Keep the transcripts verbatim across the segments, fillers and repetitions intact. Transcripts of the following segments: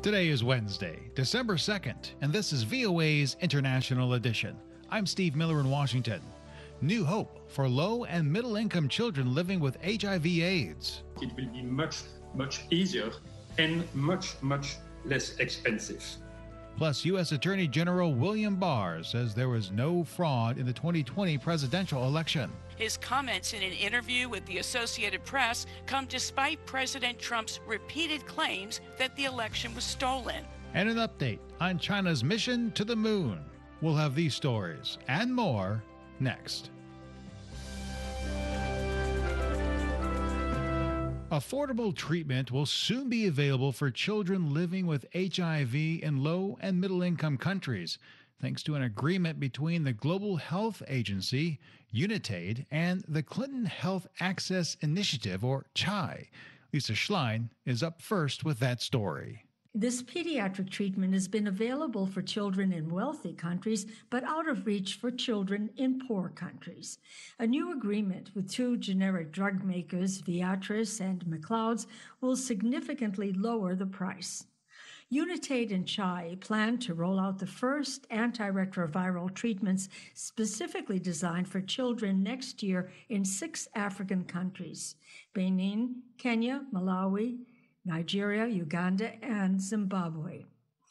Today is Wednesday, December second, and this is V O A's International Edition. I'm Steve Miller in Washington. New hope for low and middle-income children living with H I V AIDS. It will be much, much easier and much, much less expensive. Plus, U S Attorney General William Barr says there was no fraud in the twenty twenty presidential election. His comments in an interview with the Associated Press come despite President Trump's repeated claims that the election was stolen. And an update on China's mission to the moon. We'll have these stories and more next. Affordable treatment will soon be available for children living with H I V in low and middle-income countries, thanks to an agreement between the Global Health Agency, Unitaid, and the Clinton Health Access Initiative, or C H I. Lisa Schlein is up first with that story. This pediatric treatment has been available for children in wealthy countries, but out of reach for children in poor countries. A new agreement with two generic drug makers, Viatris and McLeod's, will significantly lower the price. Unitaid and C H I plan to roll out the first antiretroviral treatments specifically designed for children next year in six African countries: Benin, Kenya, Malawi, Nigeria, Uganda, and Zimbabwe.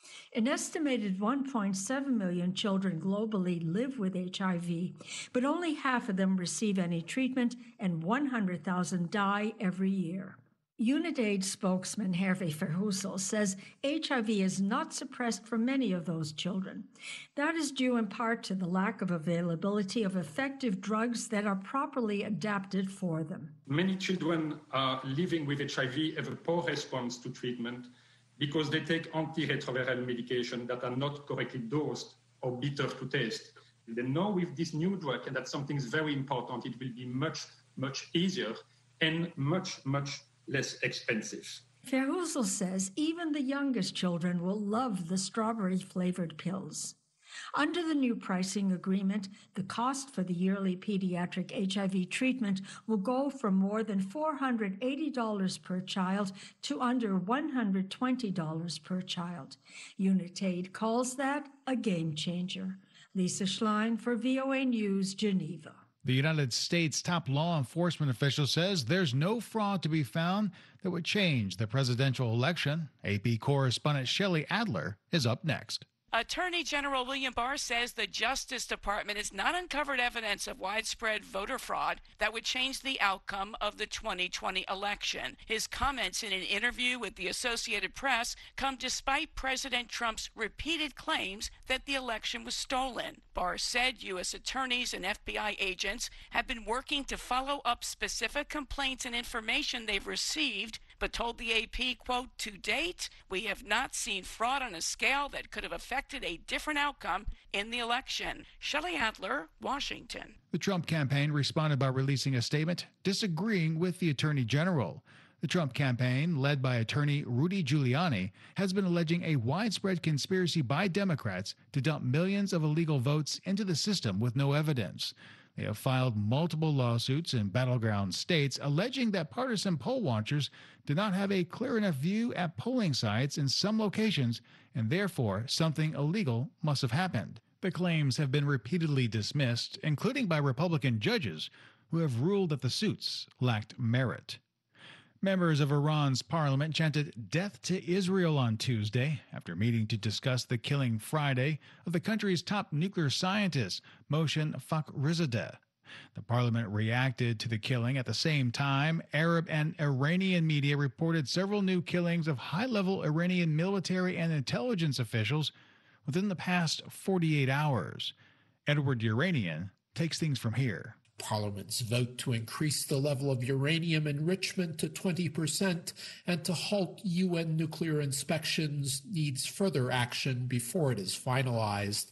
An estimated one point seven million children globally live with H I V, but only half of them receive any treatment, and one hundred thousand die every year. Unitaid spokesman Hervé Verhulst says H I V is not suppressed for many of those children. That is due in part to the lack of availability of effective drugs that are properly adapted for them. Many children are living with H I V have a poor response to treatment because they take antiretroviral medication that are not correctly dosed or bitter to taste. They know with this new drug, and that's something very important, it will be much, much easier and much, much less expensive. Verhulst says even the youngest children will love the strawberry-flavored pills. Under the new pricing agreement, the cost for the yearly pediatric H I V treatment will go from more than four hundred eighty dollars per child to under one hundred twenty dollars per child. Unitaid calls that a game changer. Lisa Schlein for V O A News, Geneva. The United States top law enforcement official says there's no fraud to be found that would change the presidential election. A P correspondent Shelley Adler is up next. Attorney General William Barr says the Justice Department has not uncovered evidence of widespread voter fraud that would change the outcome of the twenty twenty election. His comments in an interview with the Associated Press come despite President Trump's repeated claims that the election was stolen. Barr said U S attorneys and F B I agents have been working to follow up specific complaints and information they've received, but told the A P, quote, "To date, we have not seen fraud on a scale that could have affected a different outcome in the election." Shelley Adler, Washington. The Trump campaign responded by releasing a statement disagreeing with the Attorney General. The Trump campaign, led by attorney Rudy Giuliani, has been alleging a widespread conspiracy by Democrats to dump millions of illegal votes into the system with no evidence. They have filed multiple lawsuits in battleground states alleging that partisan poll watchers did not have a clear enough view at polling sites in some locations, and therefore something illegal must have happened. The claims have been repeatedly dismissed, including by Republican judges who have ruled that the suits lacked merit. Members of Iran's parliament chanted death to Israel on Tuesday after meeting to discuss the killing Friday of the country's top nuclear scientist, Mohsen Fakhrizadeh. The parliament reacted to the killing. At the same time, Arab and Iranian media reported several new killings of high-level Iranian military and intelligence officials within the past forty-eight hours. Edward Uranian takes things from here. Parliament's vote to increase the level of uranium enrichment to twenty percent and to halt U N nuclear inspections needs further action before it is finalized.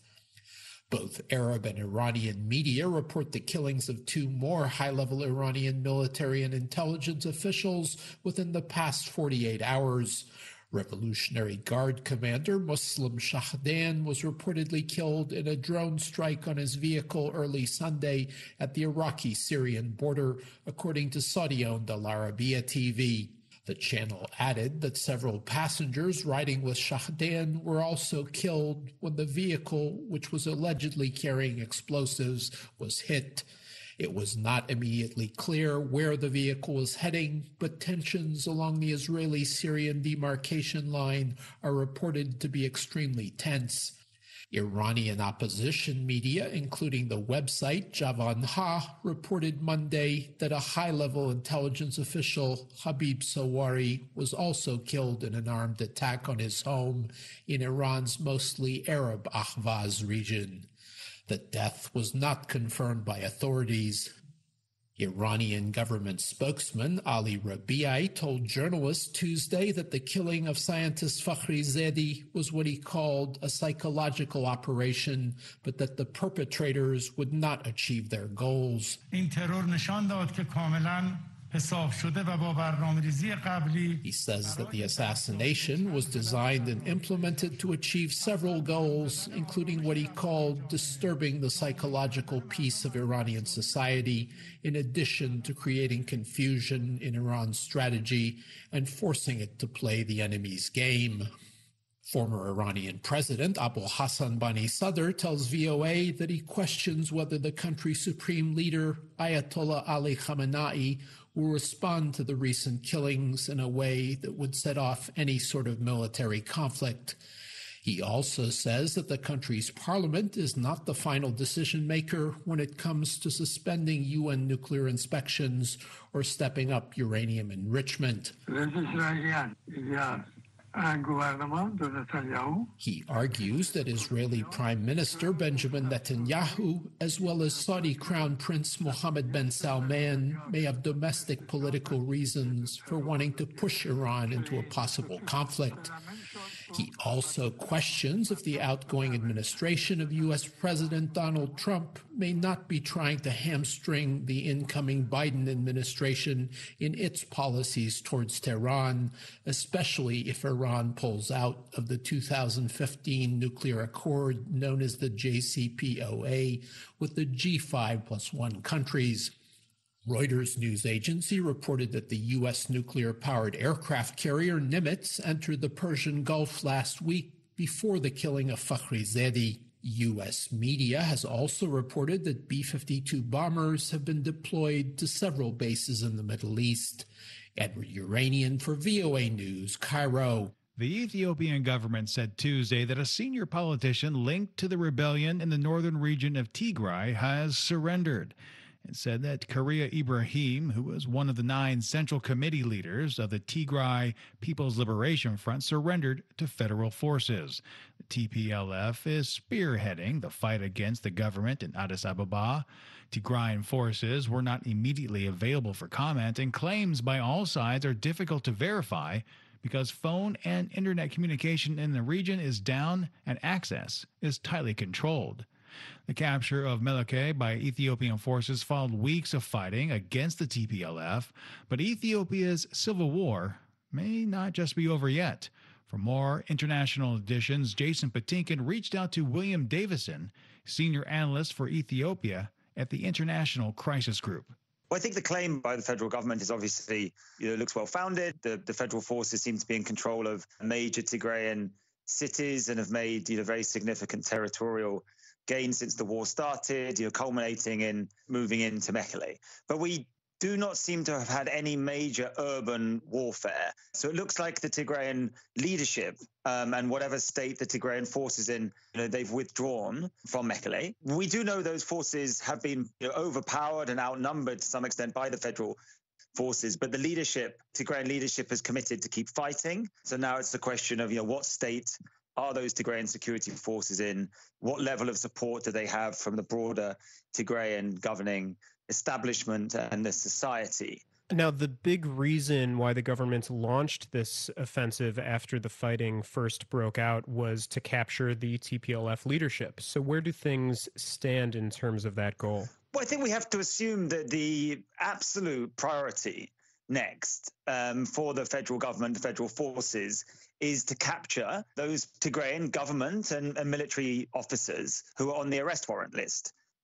Both Arab and Iranian media report the killings of two more high-level Iranian military and intelligence officials within the past forty-eight hours. Revolutionary Guard commander Muslim Shahdan was reportedly killed in a drone strike on his vehicle early Sunday at the Iraqi-Syrian border, according to Saudi-owned Al Arabiya T V. The channel added that several passengers riding with Shahdan were also killed when the vehicle, which was allegedly carrying explosives, was hit. It was not immediately clear where the vehicle was heading, but tensions along the Israeli-Syrian demarcation line are reported to be extremely tense. Iranian opposition media, including the website Javan Ha, reported Monday that a high-level intelligence official, Habib Sawari, was also killed in an armed attack on his home in Iran's mostly Arab Ahvaz region. The death was not confirmed by authorities. Iranian government spokesman Ali Rabiei told journalists Tuesday that the killing of scientist Fakhrizadeh was what he called a psychological operation, but that the perpetrators would not achieve their goals. He says that the assassination was designed and implemented to achieve several goals, including what he called disturbing the psychological peace of Iranian society, in addition to creating confusion in Iran's strategy and forcing it to play the enemy's game. Former Iranian President Abu Hassan Bani Sadr tells V O A that he questions whether the country's supreme leader, Ayatollah Ali Khamenei, will respond to the recent killings in a way that would set off any sort of military conflict. He also says that the country's parliament is not the final decision maker when it comes to suspending U N nuclear inspections or stepping up uranium enrichment. He argues that Israeli Prime Minister Benjamin Netanyahu, as well as Saudi Crown Prince Mohammed bin Salman, may have domestic political reasons for wanting to push Iran into a possible conflict. He also questions if the outgoing administration of U S President Donald Trump may not be trying to hamstring the incoming Biden administration in its policies towards Tehran, especially if Iran pulls out of the two thousand fifteen nuclear accord known as the J C P O A with the G five plus one countries. Reuters news agency reported that the U S nuclear-powered aircraft carrier Nimitz entered the Persian Gulf last week before the killing of Fakhrizadeh. U S media has also reported that B fifty-two bombers have been deployed to several bases in the Middle East. Edward Uranian for V O A News, Cairo. The Ethiopian government said Tuesday that a senior politician linked to the rebellion in the northern region of Tigray has surrendered. It said that Karia Ibrahim, who was one of the nine Central Committee leaders of the Tigray People's Liberation Front, surrendered to federal forces. The T P L F is spearheading the fight against the government in Addis Ababa. Tigrayan forces were not immediately available for comment, and claims by all sides are difficult to verify because phone and internet communication in the region is down and access is tightly controlled. The capture of Mekelle by Ethiopian forces followed weeks of fighting against the T P L F, but Ethiopia's civil war may not just be over yet. For more international editions, Jason Patinkin reached out to William Davison, senior analyst for Ethiopia at the International Crisis Group. Well, I think the claim by the federal government is obviously, you know, looks well-founded. The, the federal forces seem to be in control of major Tigrayan cities and have made, you know, very significant territorial gain since the war started, you know, culminating in moving into Mekelle. But we do not seem to have had any major urban warfare. So it looks like the Tigrayan leadership um, and whatever state the Tigrayan forces in, you know, they've withdrawn from Mekelle. We do know those forces have been, you know, overpowered and outnumbered to some extent by the federal forces, but the leadership, Tigrayan leadership, has committed to keep fighting. So now it's the question of, you know, what state are those Tigrayan security forces in? What level of support do they have from the broader Tigrayan governing establishment and the society? Now, the big reason why the government launched this offensive after the fighting first broke out was to capture the T P L F leadership. So where do things stand in terms of that goal? Well, I think we have to assume that the absolute priority next um, for the federal government, the federal forces, is to capture those Tigrayan government and, and military officers who are on the arrest warrant list.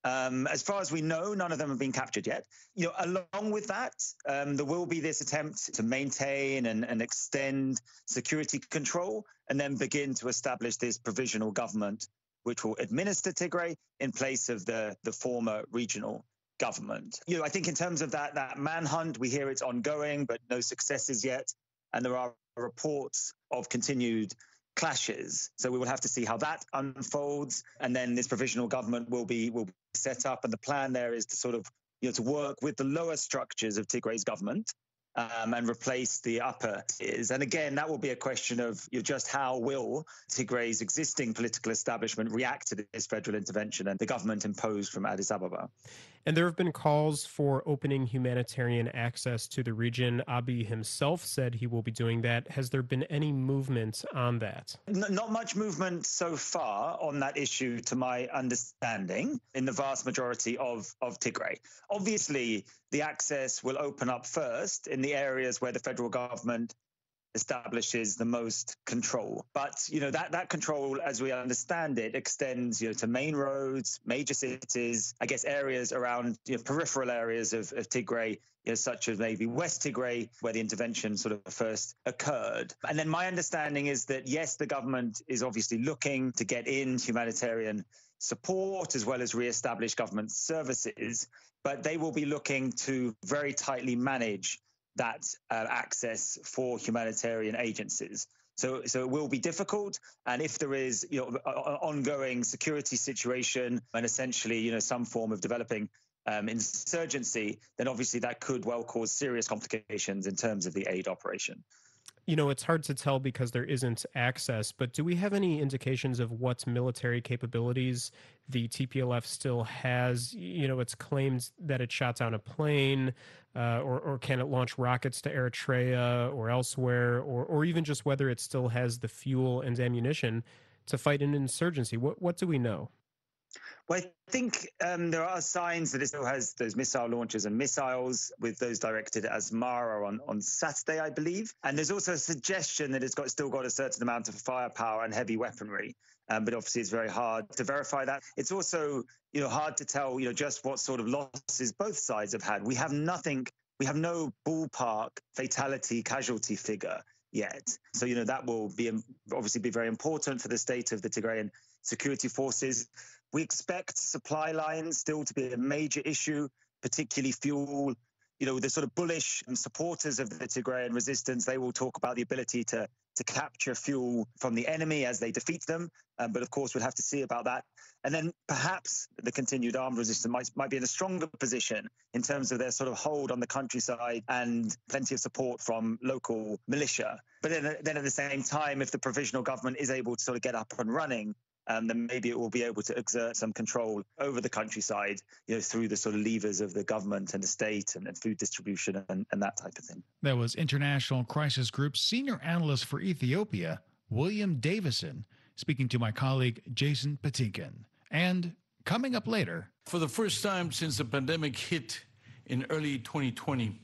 Um, as far as we know, none of them have been captured yet. You know, along with that, um, there will be this attempt to maintain and, and extend security control and then begin to establish this provisional government which will administer Tigray in place of the, the former regional government. You know, I think in terms of that, that manhunt, we hear it's ongoing, but no successes yet. And there are reports of continued clashes. So we will have to see how that unfolds. And then this provisional government will be will be set up. And the plan there is to sort of, you know, to work with the lower structures of Tigray's government um, and replace the upper tiers. And again, that will be a question of, you know, just how will Tigray's existing political establishment react to this federal intervention and the government imposed from Addis Ababa. And there have been calls for opening humanitarian access to the region. Abiy himself said he will be doing that. Has there been any movement on that? N- not much movement so far on that issue, to my understanding, in the vast majority of, of Tigray. Obviously, the access will open up first in the areas where the federal government establishes the most control. But, you know, that, that control, as we understand it, extends, you know, to main roads, major cities, I guess areas around, you know, peripheral areas of, of Tigray, you know, such as maybe West Tigray, where the intervention sort of first occurred. And then my understanding is that, yes, the government is obviously looking to get in humanitarian support as well as reestablish government services, but they will be looking to very tightly manage that uh, access for humanitarian agencies. So, so it will be difficult. And if there is, you know, an ongoing security situation and essentially, you know, some form of developing um, insurgency, then obviously that could well cause serious complications in terms of the aid operation. You know, it's hard to tell because there isn't access, but do we have any indications of what military capabilities the T P L F still has? You know, it's claimed that it shot down a plane, uh, or, or can it launch rockets to Eritrea or elsewhere, or, or even just whether it still has the fuel and ammunition to fight an insurgency. What, what do we know? Well, I think um, there are signs that it still has those missile launchers and missiles, with those directed at Asmara on, on Saturday, I believe. And there's also a suggestion that it's got still got a certain amount of firepower and heavy weaponry. Um, but obviously, it's very hard to verify that. It's also, you know, hard to tell, you know, just what sort of losses both sides have had. We have nothing. We have no ballpark fatality casualty figure yet. So, you know, that will be obviously be very important for the state of the Tigrayan security forces. We expect supply lines still to be a major issue, particularly fuel. You know, the sort of bullish supporters of the Tigrayan resistance, they will talk about the ability to, to capture fuel from the enemy as they defeat them. Um, but of course, we'll have to see about that. And then perhaps the continued armed resistance might, might be in a stronger position in terms of their sort of hold on the countryside and plenty of support from local militia. But then, then at the same time, if the provisional government is able to sort of get up and running, Um, then maybe it will be able to exert some control over the countryside, you know, through the sort of levers of the government and the state and, and food distribution and, and that type of thing. That was International Crisis Group's senior analyst for Ethiopia, William Davison, speaking to my colleague Jason Patinkin. And coming up later. For the first time since the pandemic hit in early twenty twenty,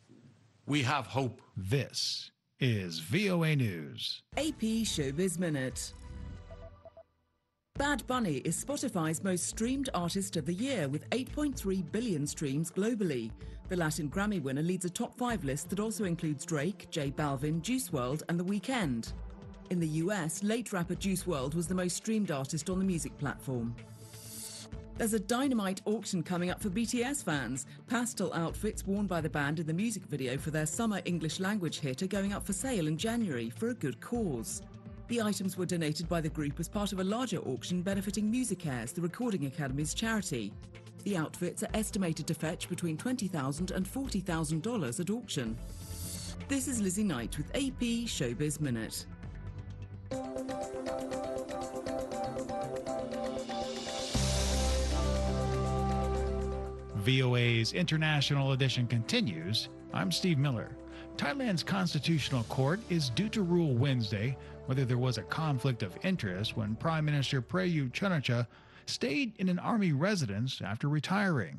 we have hope. This is V O A News. A P Showbiz Minute. Bad Bunny is Spotify's most streamed artist of the year with eight point three billion streams globally. The Latin Grammy winner leads a top five list that also includes Drake, J Balvin, Juice world and The Weeknd. In the U S, late rapper Juice world was the most streamed artist on the music platform. There's a dynamite auction coming up for B T S fans. Pastel outfits worn by the band in the music video for their summer English language hit are going up for sale in January for a good cause. The items were donated by the group as part of a larger auction benefiting MusicCares, the Recording Academy's charity. The outfits are estimated to fetch between twenty thousand dollars and forty thousand dollars at auction. This is Lizzie Knight with A P Showbiz Minute. V O A's International Edition continues. I'm Steve Miller. Thailand's Constitutional Court is due to rule Wednesday whether there was a conflict of interest when Prime Minister Prayut Chan-o-cha stayed in an army residence after retiring.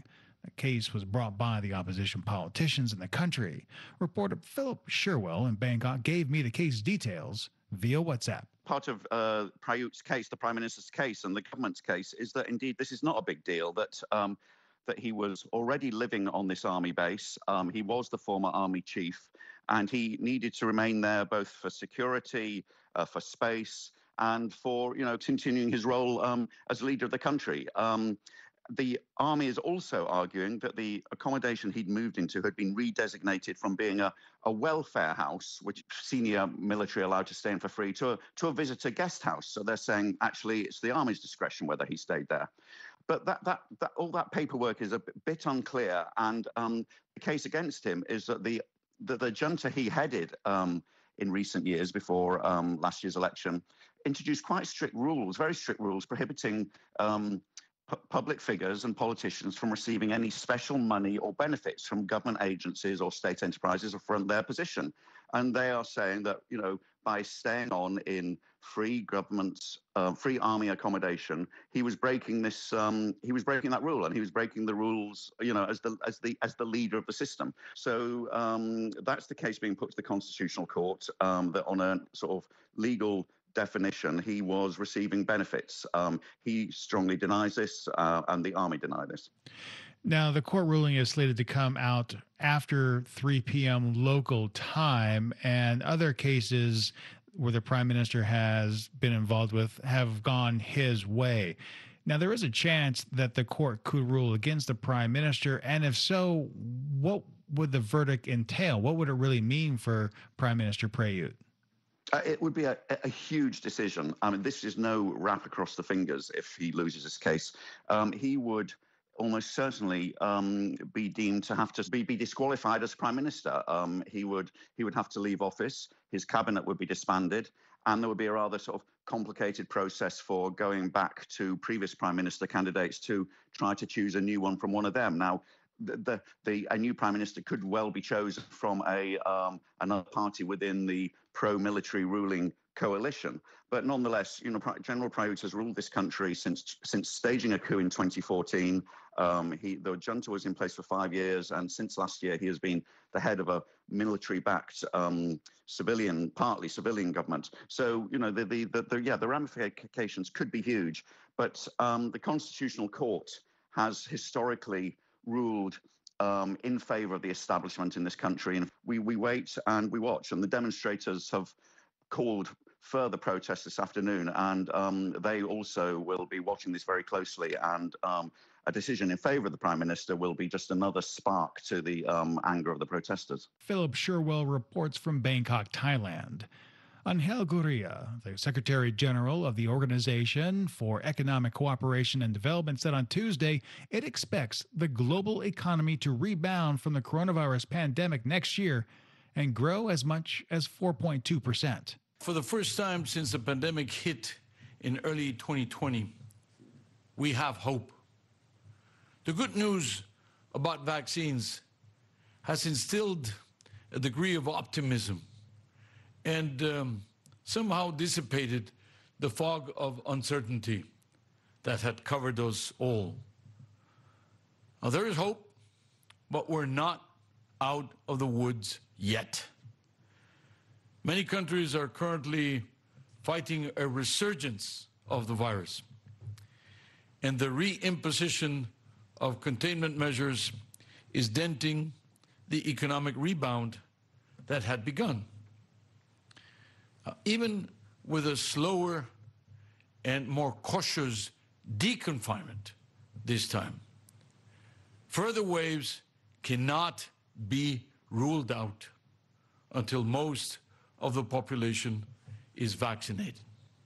A case was brought by the opposition politicians in the country. Reporter Philip Sherwell in Bangkok gave me the case details via WhatsApp. Part of uh, Prayut's case, the Prime Minister's case and the government's case is that indeed this is not a big deal, that um, that he was already living on this army base. Um, he was the former army chief, and he needed to remain there both for security, uh, for space, and for, you know, continuing his role um, as leader of the country. Um, the army is also arguing that the accommodation he'd moved into had been redesignated from being a, a welfare house, which senior military allowed to stay in for free, to a, to a visitor guest house. So they're saying, actually, it's the army's discretion whether he stayed there. But that, that, that, all that paperwork is a bit unclear, and um, the case against him is that the the, the junta he headed um, in recent years, before um, last year's election, introduced quite strict rules, very strict rules, prohibiting um, pu- public figures and politicians from receiving any special money or benefits from government agencies or state enterprises from their position. And they are saying that, you know, by staying on in free government, uh, free army accommodation, he was breaking this. Um, he was breaking that rule, and he was breaking the rules, you know, as the as the as the leader of the system. So um, that's the case being put to the Constitutional Court, um, that on a sort of legal definition, he was receiving benefits. Um, he strongly denies this, uh, and the army deny this. Now, the court ruling is slated to come out after three p.m. local time, and other cases where the prime minister has been involved with have gone his way. Now, there is a chance that the court could rule against the prime minister, and if so, what would the verdict entail? What would it really mean for Prime Minister Prayut? Uh, it would be a, a huge decision. I mean, this is no wrap across the fingers if he loses his case. Um, he would almost certainly um, be deemed to have to be, be disqualified as prime minister. Um, he would he would have to leave office. His cabinet would be disbanded, and there would be a rather sort of complicated process for going back to previous prime minister candidates to try to choose a new one from one of them. Now, the the, the a new prime minister could well be chosen from a um, another party within the pro-military ruling coalition. But nonetheless, you know, General Prayut has ruled this country since since staging a coup in twenty fourteen. Um, he, the junta was in place for five years, and since last year, he has been the head of a military-backed um, civilian, partly civilian government. So, you know, the the, the, the yeah, the ramifications could be huge. But um, the Constitutional Court has historically ruled um, in favour of the establishment in this country, and we we wait and we watch. And the demonstrators have called further protests this afternoon, and um, they also will be watching this very closely, and um, a decision in favour of the Prime Minister will be just another spark to the um, anger of the protesters. Philip Sherwell reports from Bangkok, Thailand. Angel Gurria, the Secretary General of the Organization for Economic Cooperation and Development, said on Tuesday it expects the global economy to rebound from the coronavirus pandemic next year and grow as much as four point two percent. For the first time since the pandemic hit in early twenty twenty, we have hope. The good news about vaccines has instilled a degree of optimism and um, somehow dissipated the fog of uncertainty that had covered us all. Now, there is hope, but we're not out of the woods yet. Many countries are currently fighting a resurgence of the virus, and the reimposition of containment measures is denting the economic rebound that had begun. Uh, even with a slower and more cautious deconfinement this time, further waves cannot be ruled out until most of the population is vaccinated.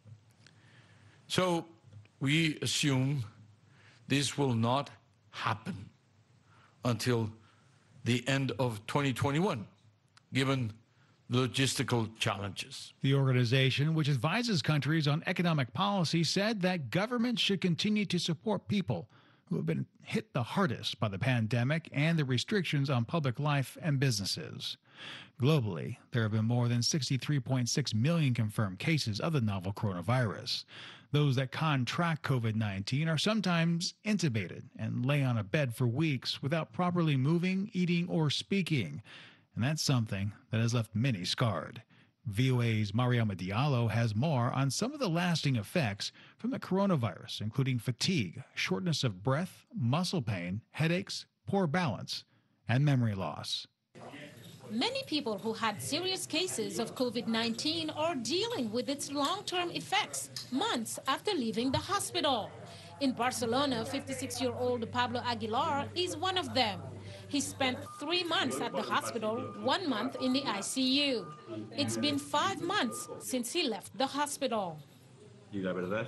So we assume this will not happen until the end of twenty twenty-one, given the logistical challenges. The organization, which advises countries on economic policy, said that governments should continue to support people who have been hit the hardest by the pandemic and the restrictions on public life and businesses. Globally, there have been more than sixty-three point six million confirmed cases of the novel coronavirus. Those that contract COVID nineteen are sometimes intubated and lay on a bed for weeks without properly moving, eating, or speaking. And that's something that has left many scarred. V O A's Mariama Diallo has more on some of the lasting effects from the coronavirus, including fatigue, shortness of breath, muscle pain, headaches, poor balance, and memory loss. Many people who had serious cases of COVID nineteen are dealing with its long-term effects months after leaving the hospital. In Barcelona, fifty-six-year-old Pablo Aguilar is one of them. He spent three months at the hospital, one month in the I C U. It's been five months since he left the hospital. The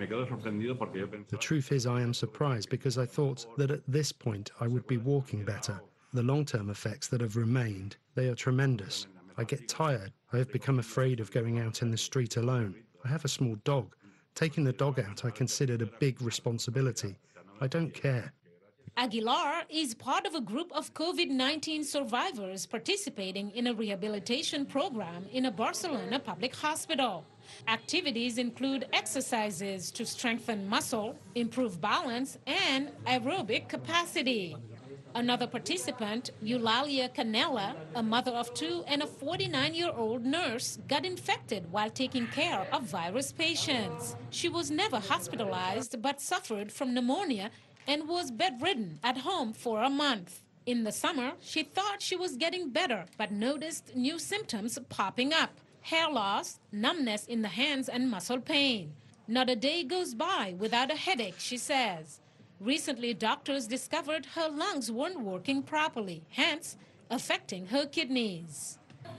truth is I am surprised because I thought that at this point I would be walking better. The long-term effects that have remained, they are tremendous. I get tired. I have become afraid of going out in the street alone. I have a small dog. Taking the dog out I considered a big responsibility. I don't care. Aguilar is part of a group of COVID nineteen survivors participating in a rehabilitation program in a Barcelona public hospital. Activities include exercises to strengthen muscle, improve balance, and aerobic capacity. Another participant, Eulalia Canella, a mother of two and a forty-nine-year-old nurse, got infected while taking care of virus patients. She was never hospitalized but suffered from pneumonia and was bedridden at home for a month. In the summer, she thought she was getting better, but noticed new symptoms popping up: hair loss, numbness in the hands, and muscle pain. Not a day goes by without a headache, she says. Recently, doctors discovered her lungs weren't working properly, hence affecting her kidneys.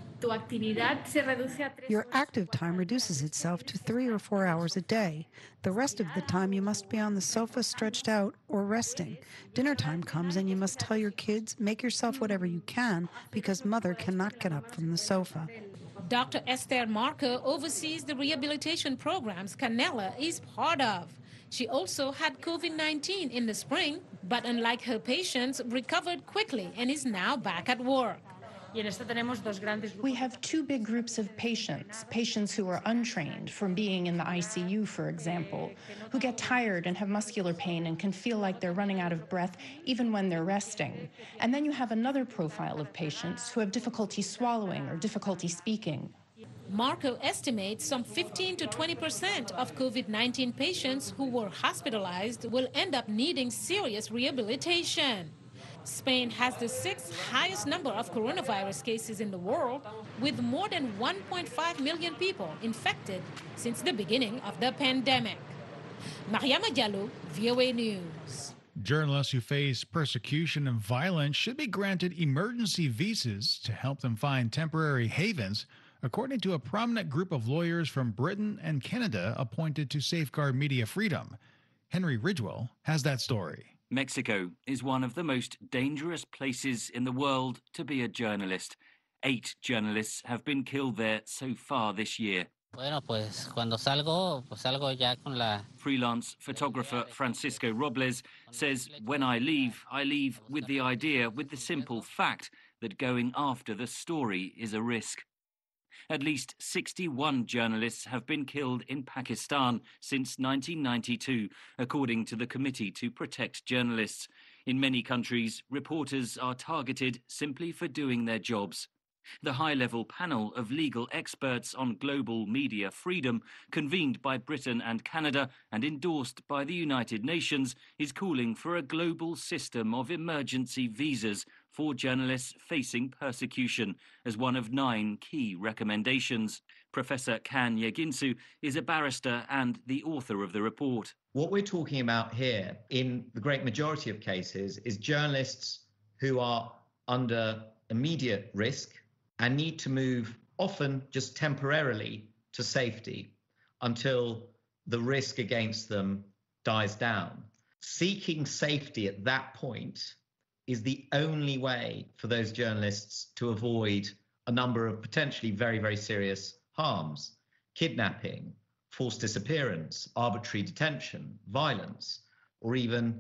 Your active time reduces itself to three or four hours a day. The rest of the time you must be on the sofa stretched out or resting. Dinner time comes and you must tell your kids, make yourself whatever you can because mother cannot get up from the sofa. Doctor Esther Marco oversees the rehabilitation programs Canella is part of. She also had COVID nineteen in the spring, but unlike her patients, recovered quickly and is now back at work. We have two big groups of patients, patients who are untrained from being in the I C U, for example, who get tired and have muscular pain and can feel like they're running out of breath even when they're resting. And then you have another profile of patients who have difficulty swallowing or difficulty speaking. Marco estimates some fifteen to twenty percent of COVID nineteen patients who were hospitalized will end up needing serious rehabilitation. Spain has the sixth highest number of coronavirus cases in the world, with more than one point five million people infected since the beginning of the pandemic. Mariama Diallo, V O A News. Journalists who face persecution and violence should be granted emergency visas to help them find temporary havens, according to a prominent group of lawyers from Britain and Canada appointed to safeguard media freedom. Henry Ridgewell has that story. Mexico is one of the most dangerous places in the world to be a journalist. Eight journalists have been killed there so far this year. Bueno, pues cuando salgo, pues salgo ya con la... Freelance photographer Francisco Robles says, when I leave, I leave with the idea, with the simple fact that going after the story is a risk. At least sixty-one journalists have been killed in Pakistan since nineteen ninety-two, according to the Committee to Protect Journalists. In many countries, reporters are targeted simply for doing their jobs. The high-level panel of legal experts on global media freedom, convened by Britain and Canada and endorsed by the United Nations, is calling for a global system of emergency visas for journalists facing persecution as one of nine key recommendations. Professor Can Yeginsu is a barrister and the author of the report. What we're talking about here, in the great majority of cases, is journalists who are under immediate risk and need to move, often just temporarily, to safety until the risk against them dies down. Seeking safety at that point is the only way for those journalists to avoid a number of potentially very, very serious harms: kidnapping, forced disappearance, arbitrary detention, violence, or even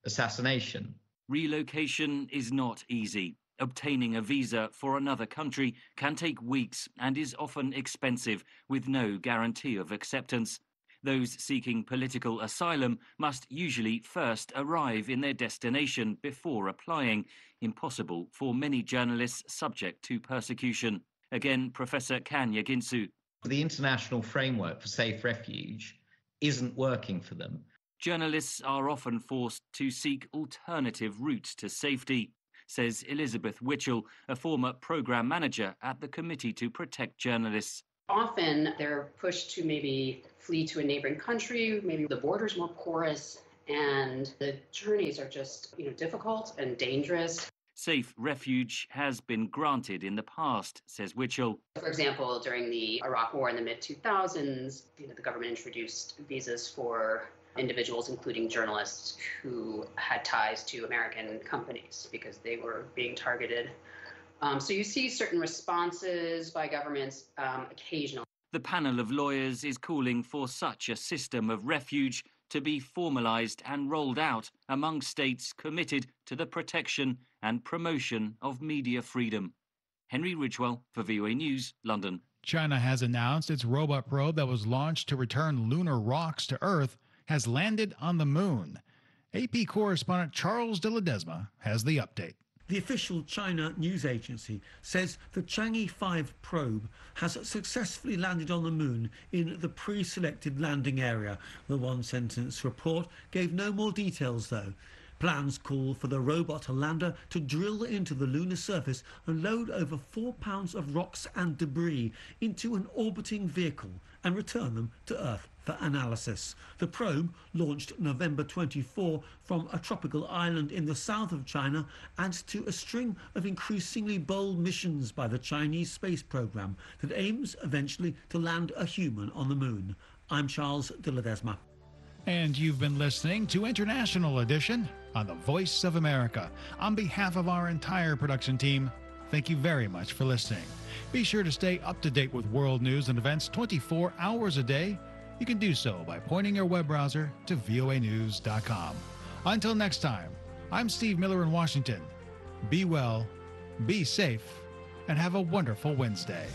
assassination. Relocation is not easy. Obtaining a visa for another country can take weeks and is often expensive, with no guarantee of acceptance. Those seeking political asylum must usually first arrive in their destination before applying, impossible for many journalists subject to persecution. Again, Professor Kanya Ginsu. The international framework for safe refuge isn't working for them. Journalists are often forced to seek alternative routes to safety, says Elizabeth Witchell, a former programme manager at the Committee to Protect Journalists. Often they're pushed to maybe flee to a neighboring country, maybe the border's more porous, and the journeys are just, you know, difficult and dangerous. Safe refuge has been granted in the past, says Witchell. For example, during the Iraq War in the mid two thousands, you know, the government introduced visas for individuals, including journalists, who had ties to American companies because they were being targeted. Um, so you see certain responses by governments um, occasionally. The panel of lawyers is calling for such a system of refuge to be formalised and rolled out among states committed to the protection and promotion of media freedom. Henry Ridgwell for V O A News, London. China has announced its robot probe that was launched to return lunar rocks to Earth has landed on the moon. A P correspondent Charles de Ledesma has the update. The official China news agency says the Chang'e five probe has successfully landed on the moon in the pre-selected landing area. The one-sentence report gave no more details, though. Plans call for the robot lander to drill into the lunar surface and load over four pounds of rocks and debris into an orbiting vehicle and return them to Earth for analysis. The probe, launched November twenty-fourth from a tropical island in the south of China, adds to a string of increasingly bold missions by the Chinese space program that aims eventually to land a human on the moon. I'm Charles de Ledesma. And you've been listening to International Edition on the Voice of America. On behalf of our entire production team, thank you very much for listening. Be sure to stay up to date with world news and events twenty-four hours a day. You can do so by pointing your web browser to V O A news dot com. Until next time, I'm Steve Miller in Washington. Be well, be safe, and have a wonderful Wednesday.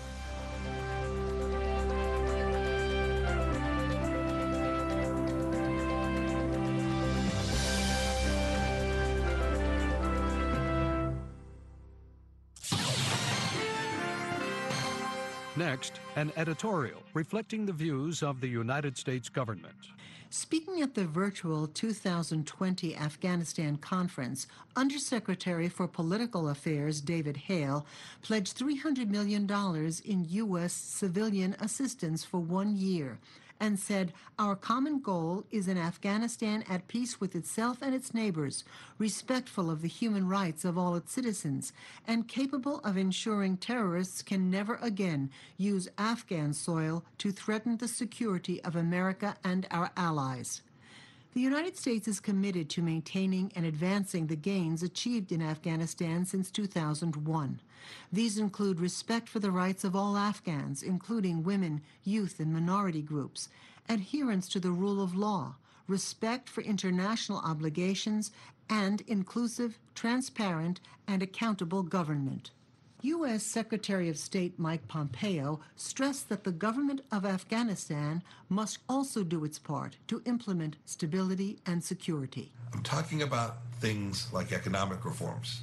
Next, an editorial reflecting the views of the United States government. Speaking at the virtual two thousand twenty Afghanistan conference, Undersecretary for Political Affairs David Hale pledged three hundred million dollars in U S civilian assistance for one year and said, "Our common goal is an Afghanistan at peace with itself and its neighbors, respectful of the human rights of all its citizens, and capable of ensuring terrorists can never again use Afghan soil to threaten the security of America and our allies." The United States is committed to maintaining and advancing the gains achieved in Afghanistan since two thousand one. These include respect for the rights of all Afghans, including women, youth, and minority groups, adherence to the rule of law, respect for international obligations, and inclusive, transparent, and accountable government. U S Secretary of State Mike Pompeo stressed that the government of Afghanistan must also do its part to implement stability and security. I'm talking about things like economic reforms,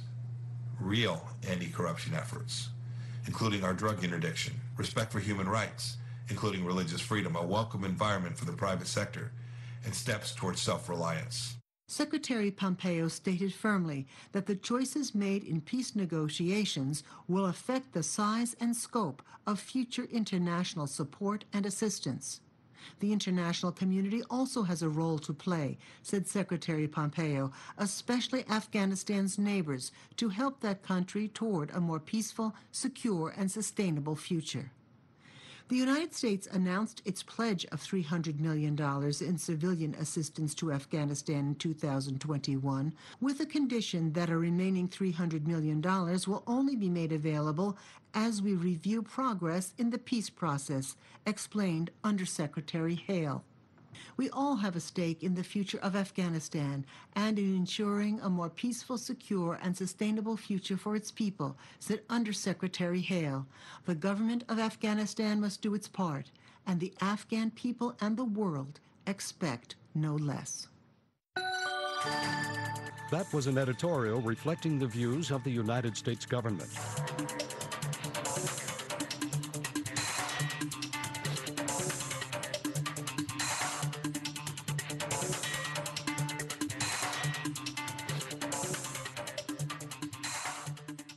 real anti-corruption efforts, including our drug interdiction, respect for human rights, including religious freedom, a welcome environment for the private sector, and steps towards self-reliance. Secretary Pompeo stated firmly that the choices made in peace negotiations will affect the size and scope of future international support and assistance. The international community also has a role to play, said Secretary Pompeo, especially Afghanistan's neighbors, to help that country toward a more peaceful, secure, and sustainable future. The United States announced its pledge of three hundred million dollars in civilian assistance to Afghanistan in two thousand twenty-one, with the condition that a remaining three hundred million dollars will only be made available as we review progress in the peace process, explained Undersecretary Hale. We all have a stake in the future of Afghanistan and in ensuring a more peaceful, secure, and sustainable future for its people, said Undersecretary Hale. The government of Afghanistan must do its part, and the Afghan people and the world expect no less. That was an editorial reflecting the views of the United States government.